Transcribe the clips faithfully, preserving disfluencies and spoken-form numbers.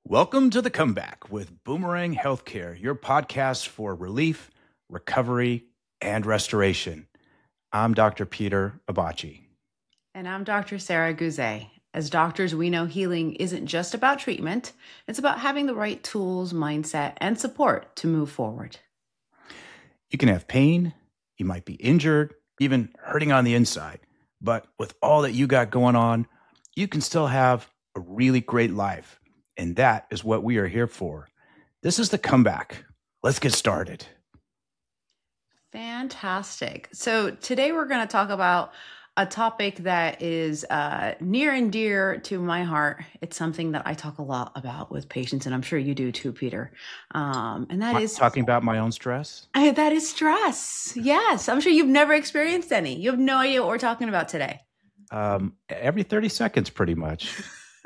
Welcome to The Comeback with Boomerang Healthcare, your podcast for relief, recovery, and restoration. I'm Doctor Peter Abachi. And I'm Doctor Sarah Guzay. As doctors, we know healing isn't just about treatment. It's about having the right tools, mindset, and support to move forward. You can have pain, you might be injured, even hurting on the inside. But with all that you got going on, you can still have a really great life. And that is what we are here for. This is The Comeback. Let's get started. Fantastic. So today we're going to talk about a topic that is uh, near and dear to my heart. It's something that I talk a lot about with patients, and I'm sure you do too, Peter. Um, and that Am I is talking about my own stress. I, that is stress. Yes, I'm sure you've never experienced any. You have no idea what we're talking about today. Um, every thirty seconds, pretty much.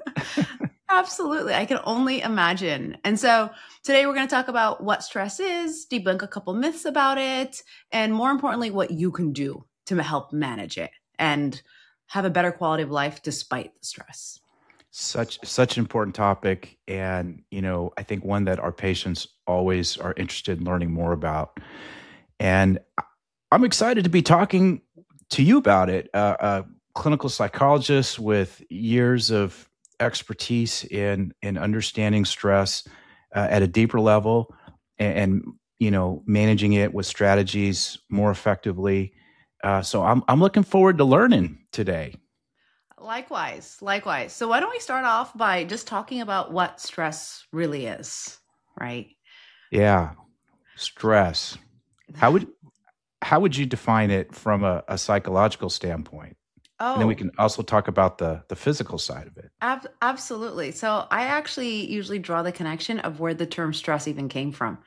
Absolutely. I can only imagine. And so today we're going to talk about what stress is, debunk a couple myths about it, and more importantly, what you can do to help manage it and have a better quality of life despite the stress. Such such an important topic, and you know, I think one that our patients always are interested in learning more about. And I'm excited to be talking to you about it. Uh, a clinical psychologist with years of expertise in in understanding stress uh, at a deeper level, and, and you know, managing it with strategies more effectively. Uh, so I'm I'm looking forward to learning today. Likewise, likewise. So why don't we start off by just talking about what stress really is, right? Yeah, stress. How would how would you define it from a, a psychological standpoint? And then we Oh, can also talk about the the physical side of it. ab- absolutely. So I actually usually draw the connection of where the term stress even came from.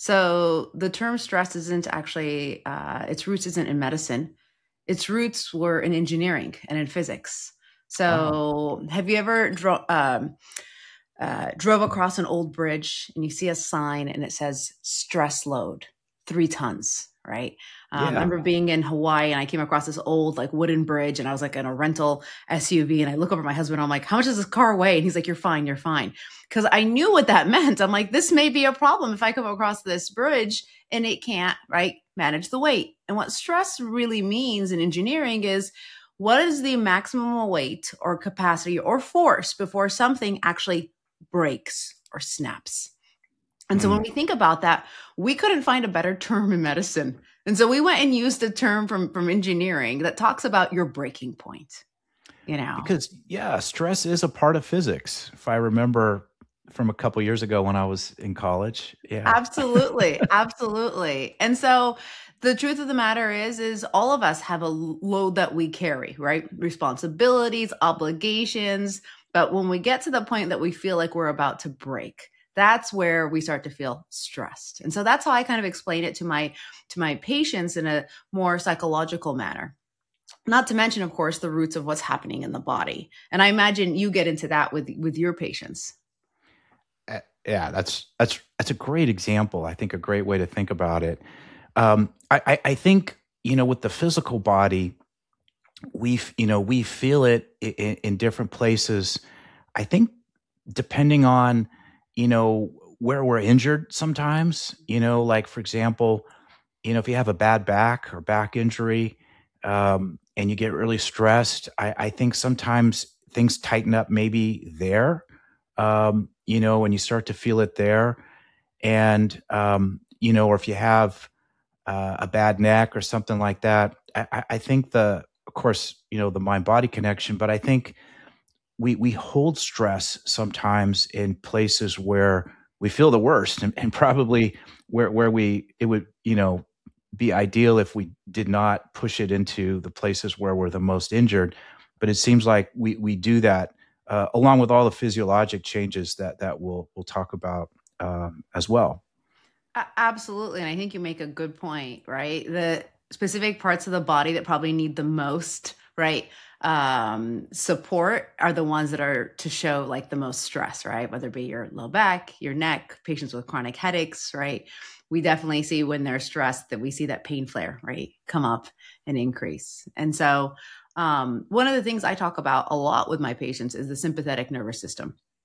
So the term stress isn't actually, uh, its roots isn't in medicine. Its roots were in engineering and in physics. Wow. So have you ever dro- um, uh, drove across an old bridge and you see a sign and it says stress load, three tons, right? Um, I Yeah. remember being in Hawaii and I came across this old like wooden bridge and I was like in a rental S U V and I look over at my husband and I'm like, how much does this car weigh? And he's like, you're fine, you're fine. Because I knew what that meant. I'm like, this may be a problem if I come across this bridge and it can't, right, manage the weight. And what stress really means in engineering is what is the maximum weight or capacity or force before something actually breaks or snaps. And so when Mm. we think about that, we couldn't find a better term in medicine. And so we went and used a term from, from engineering that talks about your breaking point, you know. Because yeah, stress is a part of physics. If I remember from a couple years ago when I was in college. Yeah. Absolutely, absolutely. And so the truth of the matter is is all of us have a load that we carry, right? Responsibilities, obligations, but when we get to the point that we feel like we're about to break, that's where we start to feel stressed. And so that's how I kind of explain it to my to my patients in a more psychological manner. Not to mention, of course, the roots of what's happening in the body. And I imagine you get into that with with your patients. Uh, Yeah, that's that's that's a great example. I think a great way to think about it. Um, I, I I think, you know, with the physical body, we f- you know, we feel it in, in different places. I think depending on, you know, where we're injured sometimes, you know, like for example, you know, if you have a bad back or back injury, um, and you get really stressed, I, I think sometimes things tighten up maybe there, um, you know, when you start to feel it there. And, um, you know, or if you have uh, a bad neck or something like that, I, I I think the, of course, you know, the mind body connection, but I think we we hold stress sometimes in places where we feel the worst, and, and probably where where we it would, you know, be ideal if we did not push it into the places where we're the most injured. But it seems like we we do that, uh, along with all the physiologic changes that that we'll we'll talk about, um, as well. A- Absolutely. And I think you make a good point, right? The specific parts of the body that probably need the most, right? Um, support are the ones that are to show like the most stress, right? Whether it be your low back, your neck, patients with chronic headaches, right? We definitely see when they're stressed that we see that pain flare, right? Come up and increase. And so, um, one of the things I talk about a lot with my patients is the sympathetic nervous system.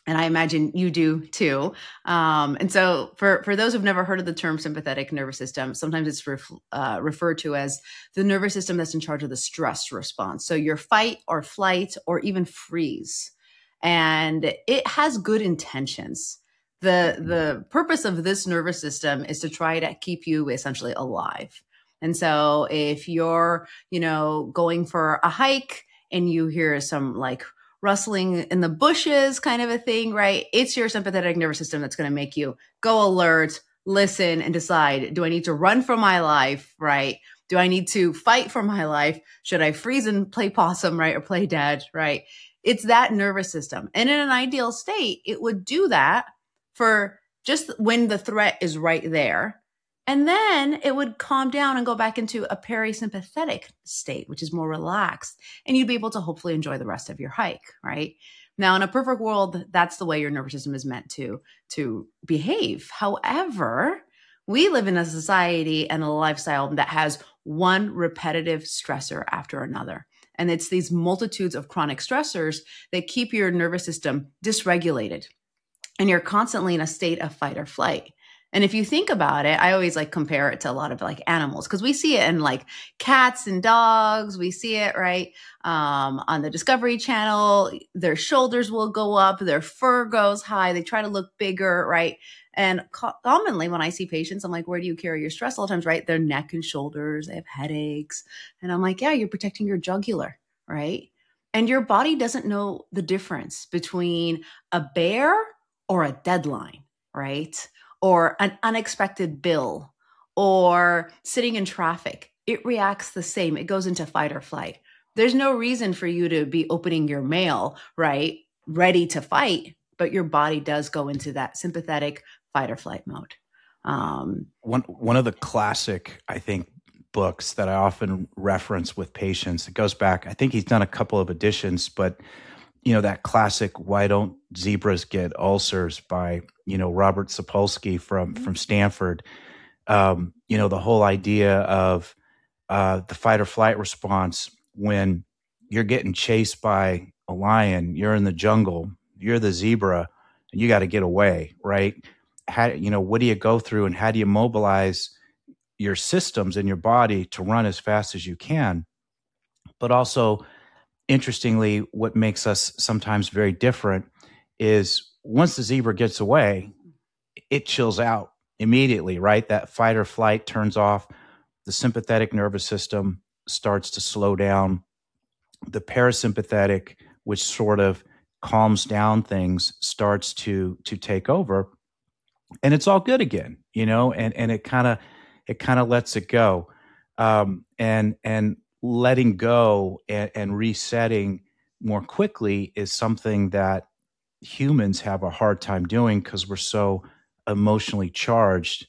And I imagine you do too. Um, and so for, for those who've never heard of the term sympathetic nervous system, sometimes it's ref, uh, referred to as the nervous system that's in charge of the stress response. So your fight or flight or even freeze. And it has good intentions. The, the purpose of this nervous system is to try to keep you essentially alive. And so if you're, you know, going for a hike and you hear some like rustling in the bushes kind of a thing, right? It's your sympathetic nervous system that's going to make you go alert, listen, and decide, do I need to run for my life, right? Do I need to fight for my life? Should I freeze and play possum, right? Or play dead, right? It's that nervous system. And in an ideal state, it would do that for just when the threat is right there. And then it would calm down and go back into a parasympathetic state, which is more relaxed. And you'd be able to hopefully enjoy the rest of your hike, right? Now, in a perfect world, that's the way your nervous system is meant to, to behave. However, we live in a society and a lifestyle that has one repetitive stressor after another. And it's these multitudes of chronic stressors that keep your nervous system dysregulated. And you're constantly in a state of fight or flight. And if you think about it, I always like compare it to a lot of like animals because we see it in like cats and dogs. We see it right um, on the Discovery Channel. Their shoulders will go up, their fur goes high. They try to look bigger, right? And co- commonly when I see patients, I'm like, where do you carry your stress all the times, right? Their neck and shoulders, they have headaches. And I'm like, yeah, you're protecting your jugular, right? And your body doesn't know the difference between a bear or a deadline, right? Or an unexpected bill, or sitting in traffic. It reacts the same. It goes into fight or flight. There's no reason for you to be opening your mail, right, ready to fight, but your body does go into that sympathetic fight or flight mode. Um, one one of the classic, I think, books that I often reference with patients, it goes back, I think he's done a couple of editions, but you know, that classic "Why Don't Zebras Get Ulcers" by, you know, Robert Sapolsky from, from Stanford. Um, you know, the whole idea of uh, the fight or flight response when you're getting chased by a lion, you're in the jungle, you're the zebra, and you got to get away, right? How, you know, what do you go through and how do you mobilize your systems in your body to run as fast as you can? But also, interestingly, what makes us sometimes very different is once the zebra gets away, it chills out immediately, right? That fight or flight turns off. The sympathetic nervous system starts to slow down. The parasympathetic, which sort of calms down things, starts to to take over. And it's all good again, you know, and, and it kind of it kind of lets it go. Um, and and letting go and, and resetting more quickly is something that humans have a hard time doing because we're so emotionally charged.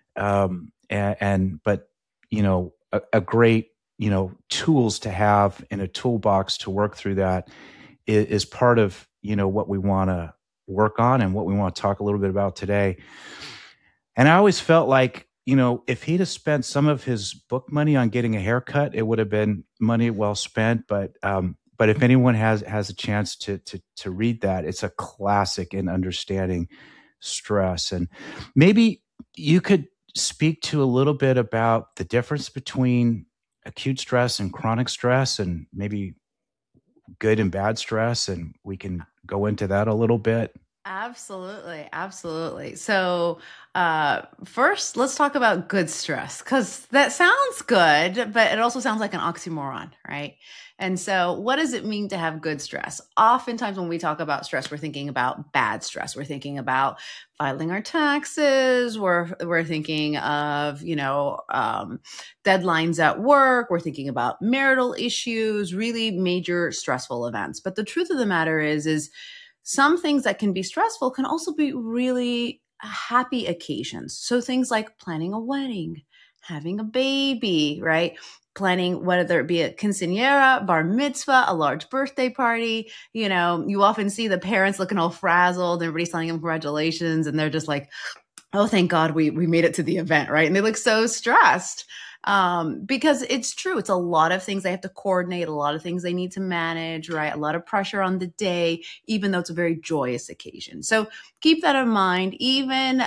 Um, and, and but you know, a, a great you know tools to have in a toolbox to work through that is, is part of you know what we want to work on and what we want to talk a little bit about today. And I always felt like, you know, if he'd have spent some of his book money on getting a haircut, it would have been money well spent. But um, but if anyone has has a chance to to to read that, it's a classic in understanding stress. And maybe you could speak to a little bit about the difference between acute stress and chronic stress, and maybe good and bad stress, and we can go into that a little bit. Absolutely. Absolutely. So, uh, first, let's talk about good stress because that sounds good, but it also sounds like an oxymoron, right? And so, what does it mean to have good stress? Oftentimes, when we talk about stress, we're thinking about bad stress. We're thinking about filing our taxes. We're we're thinking of you know um, deadlines at work. We're thinking about marital issues, really major stressful events. But the truth of the matter is, is some things that can be stressful can also be really happy occasions. So things like planning a wedding, having a baby, right? Planning, whether it be a quinceañera, bar mitzvah, a large birthday party. You know, you often see the parents looking all frazzled and everybody's telling them congratulations. And they're just like, oh, thank God we we made it to the event, right? And they look so stressed. Um, because it's true. It's a lot of things they have to coordinate, a lot of things they need to manage, right? A lot of pressure on the day, even though it's a very joyous occasion. So keep that in mind. Even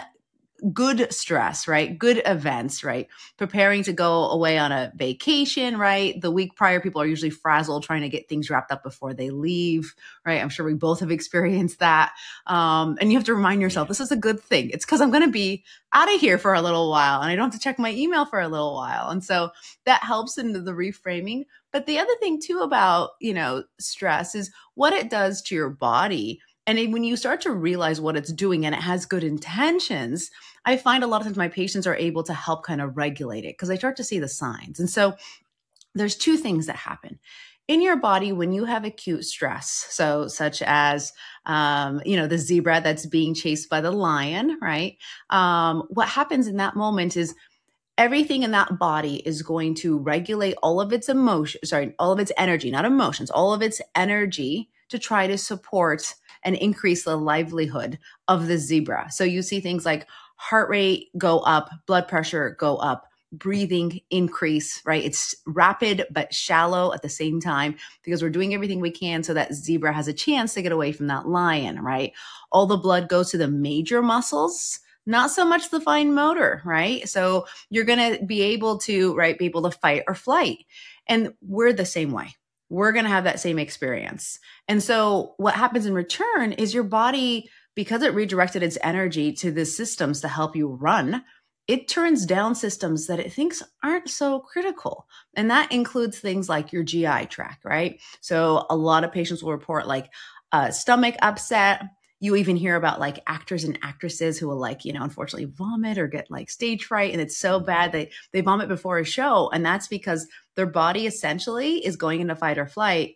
good stress, right? Good events, right? Preparing to go away on a vacation, right? The week prior, people are usually frazzled trying to get things wrapped up before they leave, right? I'm sure we both have experienced that. Um, and you have to remind yourself, this is a good thing. It's because I'm going to be out of here for a little while and I don't have to check my email for a little while. And so that helps in the reframing. But the other thing too about, you know, stress is what it does to your body. And when you start to realize what it's doing and it has good intentions, I find a lot of times my patients are able to help kind of regulate it because I start to see the signs. And so there's two things that happen in your body when you have acute stress. So such as, um, you know, the zebra that's being chased by the lion, right? Um, what happens in that moment is everything in that body is going to regulate all of its emotion, sorry, all of its energy, not emotions, all of its energy to try to support and increase the livelihood of the zebra. So you see things like heart rate go up, blood pressure go up, breathing increase, right? It's rapid but shallow at the same time because we're doing everything we can so that zebra has a chance to get away from that lion, right? All the blood goes to the major muscles, not so much the fine motor, right? So you're going to be able to, right, be able to fight or flight. And we're the same way. We're going to have that same experience. And so what happens in return is your body, because it redirected its energy to the systems to help you run, it turns down systems that it thinks aren't so critical. And that includes things like your G I tract, right? So a lot of patients will report like uh, stomach upset. You even hear about like actors and actresses who will like, you know, unfortunately vomit or get like stage fright. And it's so bad they, they vomit before a show. And that's because their body essentially is going into fight or flight.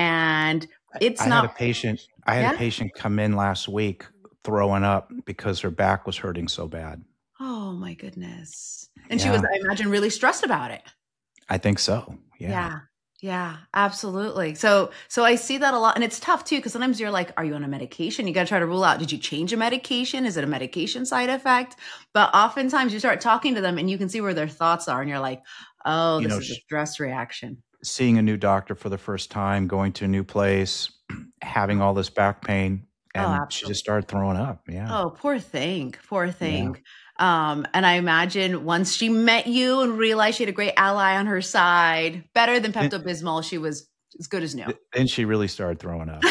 And it's I not. had a patient, I had Yeah? a patient come in last week throwing up because her back was hurting so bad. Oh my goodness. And she Yeah. was, I imagine, really stressed about it. I think so. Yeah. Yeah. Yeah, absolutely. So, so I see that a lot, and it's tough too, because sometimes you're like, are you on a medication? You got to try to rule out, did you change a medication? Is it a medication side effect? But oftentimes you start talking to them and you can see where their thoughts are and you're like, oh, You this know, is a stress reaction. seeing a new doctor for the first time, going to a new place, having all this back pain, Oh, and she absolutely. just started throwing up. Yeah. Oh, poor thing. Poor Yeah. thing. Um, and I imagine once she met you and realized she had a great ally on her side, better than Then, Pepto-Bismol, she was as good as new. then she really started throwing up.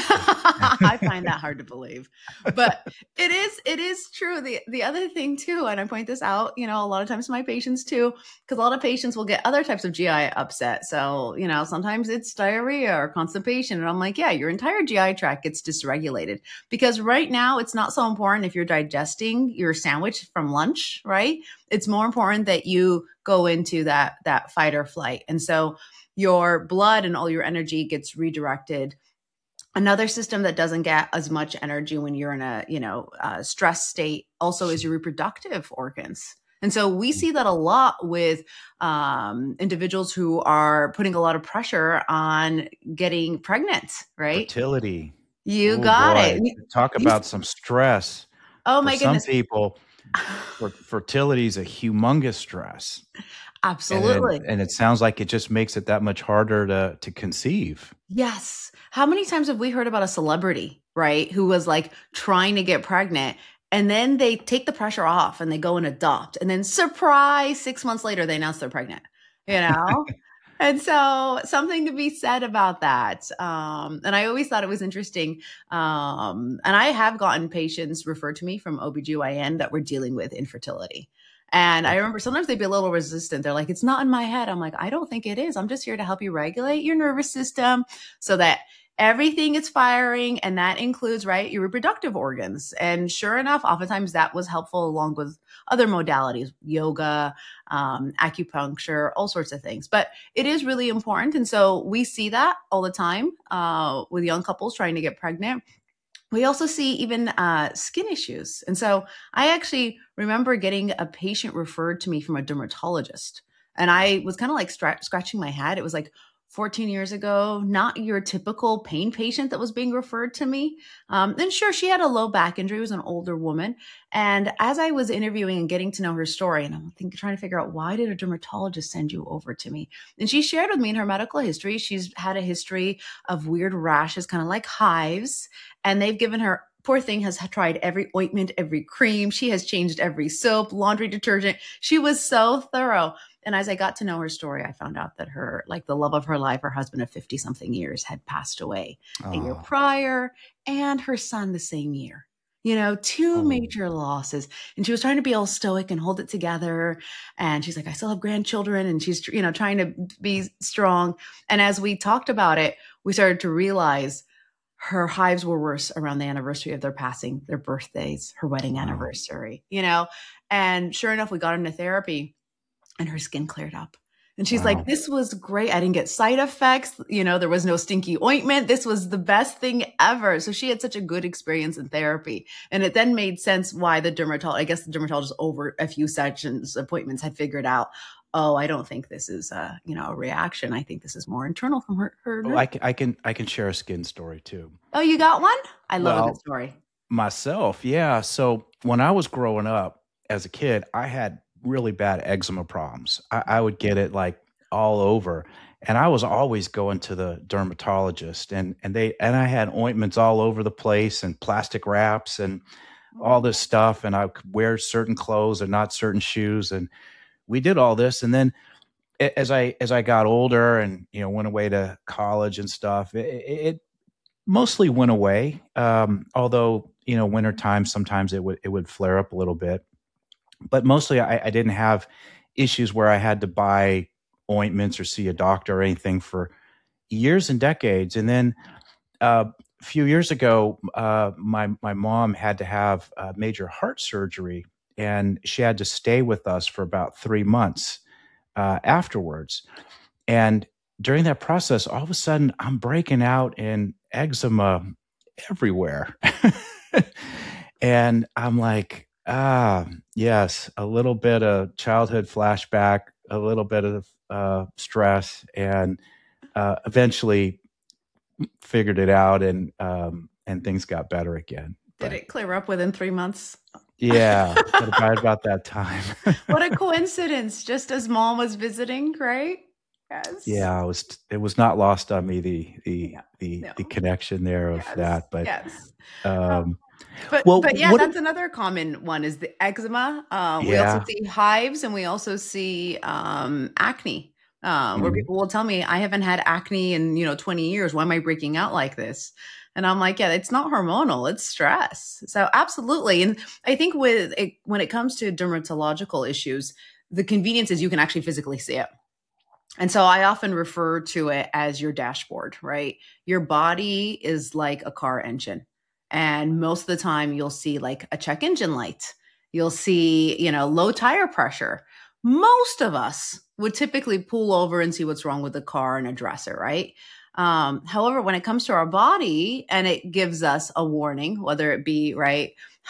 I find that hard to believe, but it is, it is true. The, the other thing too, and I point this out, you know, a lot of times to my patients too, because a lot of patients will get other types of G I upset. So, you know, sometimes it's diarrhea or constipation. And I'm like, yeah, your entire G I tract gets dysregulated because right now it's not so important if you're digesting your sandwich from lunch, right? It's more important that you go into that, that fight or flight. And so your blood and all your energy gets redirected. Another system that doesn't get as much energy when you're in a, you know, uh, stress state also is your reproductive organs. And so we see that a lot with um, individuals who are putting a lot of pressure on getting pregnant, right? Fertility. You Oh got boy. it. You, Talk you, about some stress. oh For my some goodness. people, for, fertility is a humongous stress. Absolutely. And it, and it sounds like it just makes it that much harder to to conceive. Yes. How many times have we heard about a celebrity, right, who was like trying to get pregnant and then they take the pressure off and they go and adopt and then surprise, six months later, they announce they're pregnant, you know? And so something to be said about that. Um, and I always thought it was interesting. Um, and I have gotten patients referred to me from O B G Y N that were dealing with infertility. And I remember sometimes they'd be a little resistant. They're like, it's not in my head. I'm like, I don't think it is. I'm just here to help you regulate your nervous system so that everything is firing. And that includes, right, your reproductive organs. And sure enough, oftentimes that was helpful along with other modalities, yoga, um, acupuncture, all sorts of things. But it is really important. And so we see that all the time uh, with young couples trying to get pregnant. We also see even uh, skin issues. And so I actually remember getting a patient referred to me from a dermatologist. And I was kind of like stra- scratching my head. It was like, fourteen years ago, not your typical pain patient that was being referred to me. Um, and sure, she had a low back injury, was an older woman. And as I was interviewing and getting to know her story, and I'm thinking, trying to figure out, why did a dermatologist send you over to me? And she shared with me in her medical history, she's had a history of weird rashes, kind of like hives. And they've given her, poor thing, has tried every ointment, every cream. She has changed every soap, laundry detergent. She was so thorough. And as I got to know her story, I found out that her, like the love of her life, her husband of fifty something years, had passed away a year Oh, prior, and her son the same year. You know, two oh, major losses. And she was trying to be all stoic and hold it together. And she's like, I still have grandchildren. And she's, you know, trying to be strong. And as we talked about it, we started to realize her hives were worse around the anniversary of their passing, their birthdays, her wedding wow. anniversary, you know? And sure enough, we got into therapy and her skin cleared up. And she's like, Wow. this was great. I didn't get side effects. You know, there was no stinky ointment. This was the best thing ever. So she had such a good experience in therapy. And it then made sense why the dermatologist, I guess the dermatologist over a few sessions, appointments, had figured out, oh, I don't think this is a, you know, a reaction. I think this is more internal from her. her Oh, nerve. I can, I can, I can share a skin story too. Oh, you got one? I love a good Well, story. myself, yeah. So when I was growing up as a kid, I had really bad eczema problems. I, I would get it like all over, and I was always going to the dermatologist, and and they and I had ointments all over the place and plastic wraps and all Oh, this stuff, and I could wear certain clothes and not certain shoes, and we did all this, and then a- as I as I got older and you know went away to college and stuff, it, it mostly went away. Um, although you know wintertime sometimes it would it would flare up a little bit, but mostly I, I didn't have issues where I had to buy ointments or see a doctor or anything for years and decades. And then uh, a few years ago, uh, my my mom had to have uh, major heart surgery, and she had to stay with us for about three months uh, afterwards. And during that process, all of a sudden, I'm breaking out in eczema everywhere. And I'm like, ah, yes, a little bit of childhood flashback, a little bit of uh, stress, and uh, eventually figured it out, and um, and things got better again. did But it clear up within three months? yeah, at about about that time. What a coincidence. Just as mom was visiting, right? Yes. Yeah, it was it was not lost on me, the the Yeah. the the No. connection there of Yes. that. But Yes. Um, um, but well, but yeah, what? that's another common one is the eczema. Uh, we also Yeah. see hives, and we also see um, acne. Um, where Mhm. people will tell me, I haven't had acne in, you know, twenty years. Why am I breaking out like this? And I'm like, yeah, it's not hormonal, it's stress. So absolutely. And I think with it, when it comes to dermatological issues, the convenience is you can actually physically see it. And so I often refer to it as your dashboard, right? Your body is like a car engine. And most of the time you'll see like a check engine light. You'll see, you know, low tire pressure. Most of us would typically pull over and see what's wrong with the car and address it, right? Um, however, when it comes to our body and it gives us a warning, whether it be, right,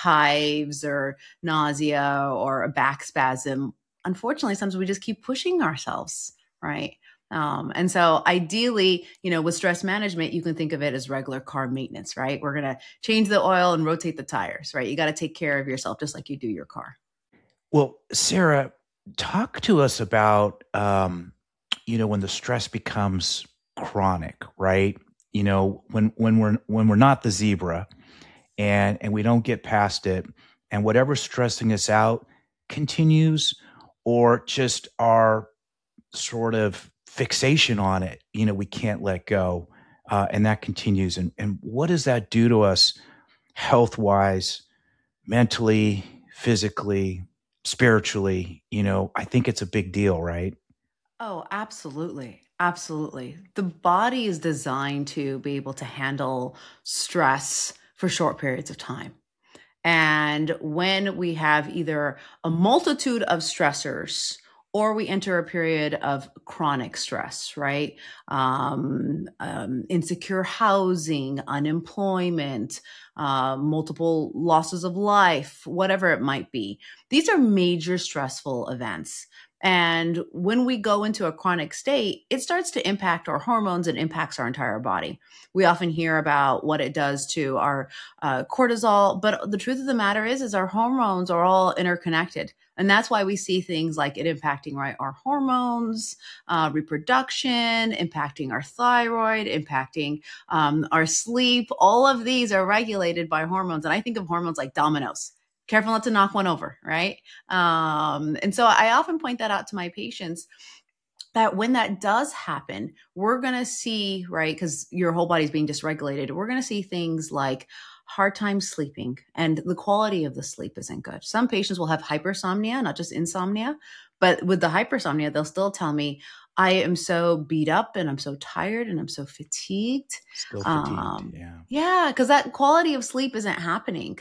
hives or nausea or a back spasm, unfortunately, sometimes we just keep pushing ourselves, right? Um, and so ideally, you know, with stress management, you can think of it as regular car maintenance, right? We're going to change the oil and rotate the tires, right? You got to take care of yourself just like you do your car. Well, Sarah, talk to us about, um, you know, when the stress becomes chronic, right? You know, when when we're when we're not the zebra, and and we don't get past it, and whatever's stressing us out continues, or just our sort of fixation on it, you know, we can't let go, uh, and that continues. And and what does that do to us health wise, mentally, physically, spiritually? You know, I think it's a big deal, right? Oh, absolutely. Absolutely. The body is designed to be able to handle stress for short periods of time. And when we have either a multitude of stressors or we enter a period of chronic stress, right? Um, um, insecure housing, unemployment, uh, multiple losses of life, whatever it might be. These are major stressful events. And when we go into a chronic state, it starts to impact our hormones and impacts our entire body. We often hear about what it does to our uh, cortisol, but the truth of the matter is, is our hormones are all interconnected. And that's why we see things like it impacting, right, our hormones, uh, reproduction, impacting our thyroid, impacting um, our sleep. All of these are regulated by hormones. And I think of hormones like dominoes. Careful not to knock one over, right? Um, and so I often point that out to my patients, that when that does happen, we're going to see, right, because your whole body's being dysregulated, we're going to see things like hard time sleeping, and the quality of the sleep isn't good. Some patients will have hypersomnia, not just insomnia, but with the hypersomnia, they'll still tell me, I am so beat up and I'm so tired and I'm so fatigued. Still fatigued, Um, yeah. yeah, because that quality of sleep isn't happening.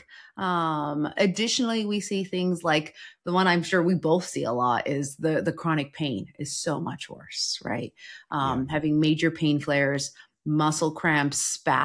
Um, additionally, we see things like the one I'm sure we both see a lot is the, the chronic pain is so much worse, right? Um, Yeah. Having major pain flares, muscle cramps,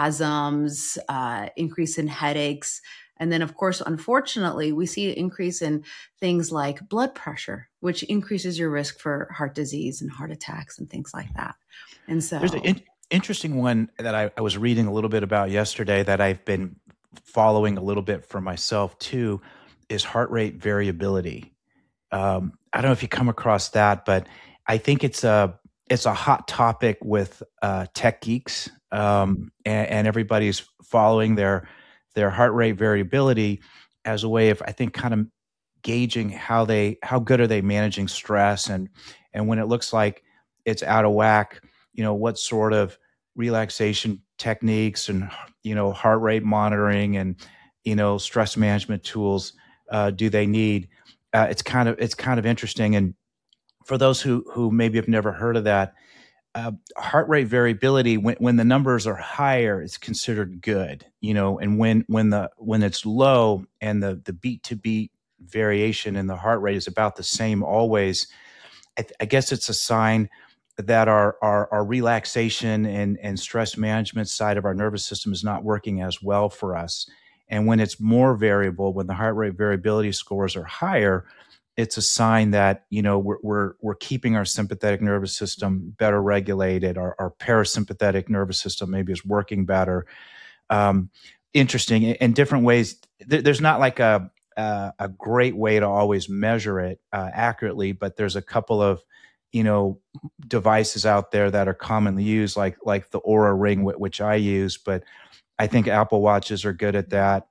spasms, uh, increase in headaches. And then, of course, unfortunately, we see an increase in things like blood pressure, which increases your risk for heart disease and heart attacks and things like that. And so There's an in- interesting one that I, I was reading a little bit about yesterday that I've been following a little bit for myself too, is heart rate variability. Um, I don't know if you come across that, but I think it's a it's a hot topic with uh, tech geeks, um, and, and everybody's following their their heart rate variability as a way of, I think, kind of gauging how they how good are they managing stress, and and when it looks like it's out of whack, you know, what sort of relaxation techniques and, you know, heart rate monitoring and, you know, stress management tools uh, do they need? Uh, it's kind of it's kind of interesting. And for those who who maybe have never heard of that, uh, heart rate variability, when when the numbers are higher, it's considered good, you know, and when when the when it's low and the the beat to beat variation in the heart rate is about the same always, I, th- I guess it's a sign that our, our our relaxation and and stress management side of our nervous system is not working as well for us. And when it's more variable, when the heart rate variability scores are higher, it's a sign that, you know, we're we're we're keeping our sympathetic nervous system better regulated. Our, our parasympathetic nervous system maybe is working better. Um, interesting in different ways. There, there's not like a uh, a great way to always measure it uh, accurately, but there's a couple of, you know, devices out there that are commonly used, like like the Oura Ring, which I use. But I think Apple Watches are good at that.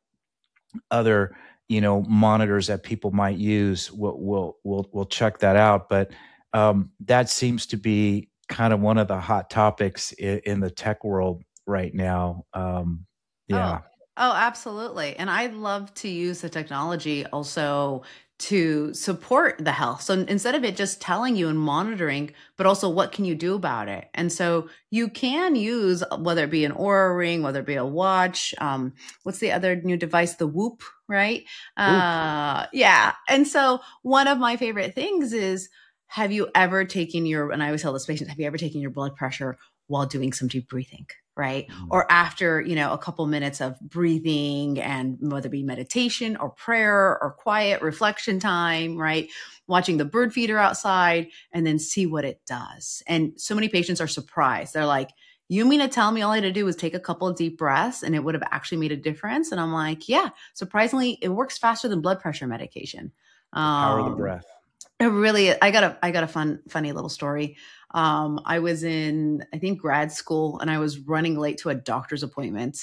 Other, you know, monitors that people might use, will will will will check that out. But um, that seems to be kind of one of the hot topics in, in the tech world right now. Um, Oh, yeah. oh, absolutely. And I love to use the technology also to support the health. So instead of it just telling you and monitoring, but also what can you do about it? And so you can use, whether it be an Oura Ring, whether it be a watch, um, what's the other new device? The Whoop, right? Whoop. Uh, yeah. And so one of my favorite things is, have you ever taken your, and I always tell this patient, have you ever taken your blood pressure while doing some deep breathing? Right? Mm. Or after, you know, a couple minutes of breathing, and whether it be meditation or prayer or quiet reflection time, right? Watching the bird feeder outside and then see what it does. And so many patients are surprised. They're like, you mean to tell me all I had to do was take a couple of deep breaths and it would have actually made a difference? And I'm like, yeah, surprisingly, it works faster than blood pressure medication. The power of the Um, breath. It really, I got a, I got a fun, funny little story. Um, I was in, I think, grad school, and I was running late to a doctor's appointment.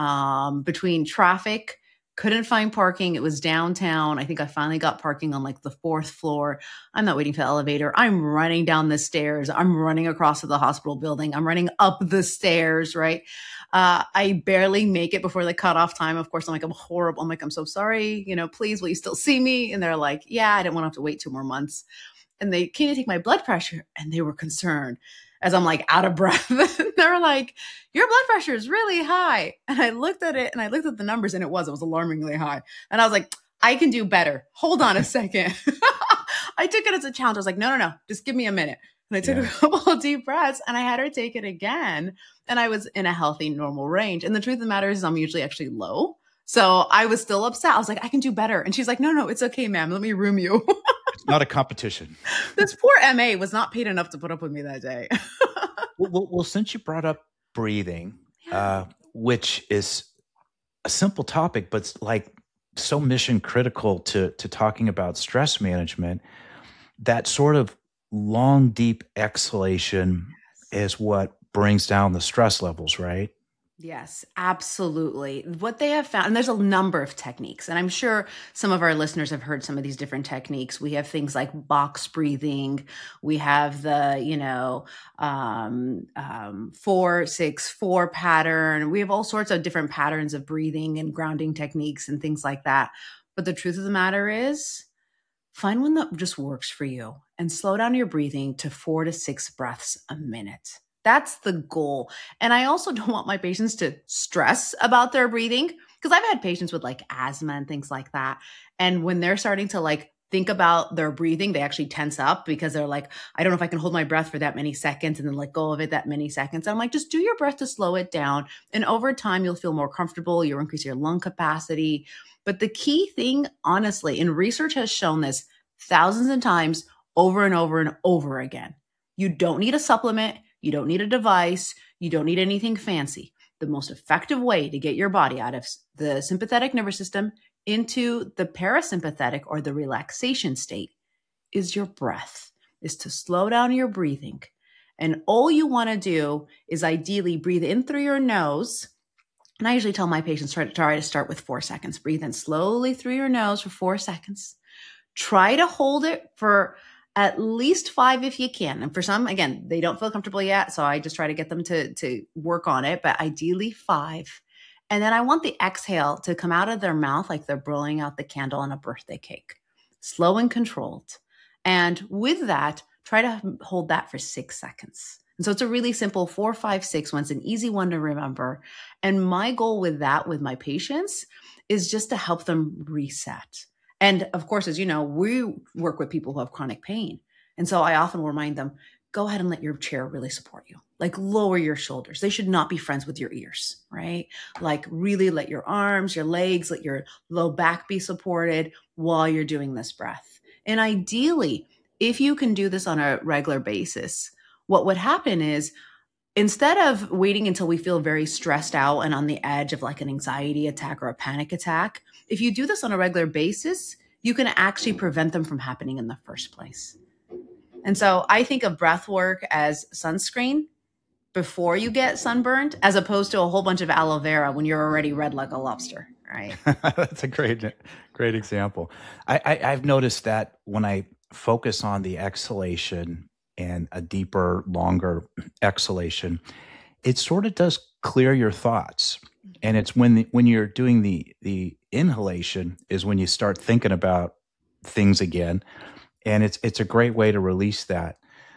Um, between traffic, couldn't find parking. It was downtown. I think I finally got parking on like the fourth floor. I'm not waiting for the elevator. I'm running down the stairs. I'm running across to the hospital building. I'm running up the stairs, right? Uh, I barely make it before the cutoff time. Of course, I'm like, I'm horrible. I'm like, I'm so sorry. You know, please, will you still see me? And they're like, yeah, I didn't want to have to wait two more months. And they came to take my blood pressure, and they were concerned as I'm like out of breath. They're like, your blood pressure is really high. And I looked at it and I looked at the numbers, and it was, it was alarmingly high. And I was like, I can do better. Hold on a second. I took it as a challenge. I was like, no, no, no, just give me a minute. And I took yeah. a couple of deep breaths, and I had her take it again. And I was in a healthy, normal range. And the truth of the matter is I'm usually actually low. So I was still upset. I was like, I can do better. And she's like, no, no, it's okay, ma'am. Let me room you. It's not a competition. This poor M A was not paid enough to put up with me that day. well, well, well, since you brought up breathing, yeah. uh, which is a simple topic, but it's like so mission critical to, to talking about stress management, that sort of long, deep exhalation yes. is what brings down the stress levels, right? Yes, absolutely. What they have found, and there's a number of techniques, and I'm sure some of our listeners have heard some of these different techniques. We have things like box breathing. We have the, you know, um, um, four, six, four pattern. We have all sorts of different patterns of breathing and grounding techniques and things like that. But the truth of the matter is, find one that just works for you and slow down your breathing to four to six breaths a minute. That's the goal. And I also don't want my patients to stress about their breathing, because I've had patients with like asthma and things like that. And when they're starting to like think about their breathing, they actually tense up because they're like, I don't know if I can hold my breath for that many seconds and then let go of it that many seconds. And I'm like, just do your breath to slow it down. And over time, you'll feel more comfortable. You'll increase your lung capacity. But the key thing, honestly, and research has shown this thousands of times over and over and over again. You don't need a supplement. You don't need a device. You don't need anything fancy. The most effective way to get your body out of the sympathetic nervous system into the parasympathetic or the relaxation state is your breath, is to slow down your breathing. And all you want to do is ideally breathe in through your nose. And I usually tell my patients try to try to start with four seconds. Breathe in slowly through your nose for four seconds. Try to hold it for at least five if you can. And for some, again, they don't feel comfortable yet. So I just try to get them to, to work on it, but ideally five. And then I want the exhale to come out of their mouth like they're blowing out the candle on a birthday cake. Slow and controlled. And with that, try to hold that for six seconds. And so it's a really simple four, five, six one. It's an easy one to remember. And my goal with that, with my patients, is just to help them reset. And of course, as you know, we work with people who have chronic pain. And so I often remind them, go ahead and let your chair really support you. Like lower your shoulders. They should not be friends with your ears, right? Like really let your arms, your legs, let your low back be supported while you're doing this breath. And ideally, if you can do this on a regular basis, what would happen is, instead of waiting until we feel very stressed out and on the edge of like an anxiety attack or a panic attack, if you do this on a regular basis, you can actually prevent them from happening in the first place. And so I think of breath work as sunscreen before you get sunburned, as opposed to a whole bunch of aloe vera when you're already red like a lobster, right? That's a great, great example. I, I, I've noticed that when I focus on the exhalation and a deeper, longer exhalation, it sort of does clear your thoughts. And it's when the, when you're doing the the inhalation is when you start thinking about things again. And it's it's a great way to release that.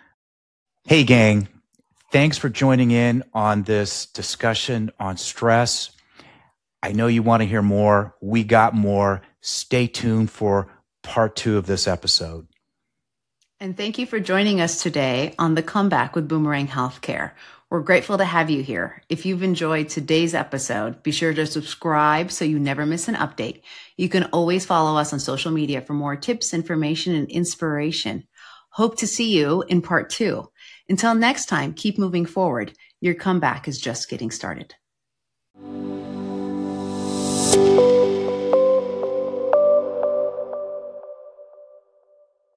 Hey, gang, thanks for joining in on this discussion on stress. I know you want to hear more. We got more. Stay tuned for part two of this episode. And thank you for joining us today on The Comeback with Boomerang Healthcare. We're grateful to have you here. If you've enjoyed today's episode, be sure to subscribe so you never miss an update. You can always follow us on social media for more tips, information, and inspiration. Hope to see you in part two. Until next time, keep moving forward. Your comeback is just getting started.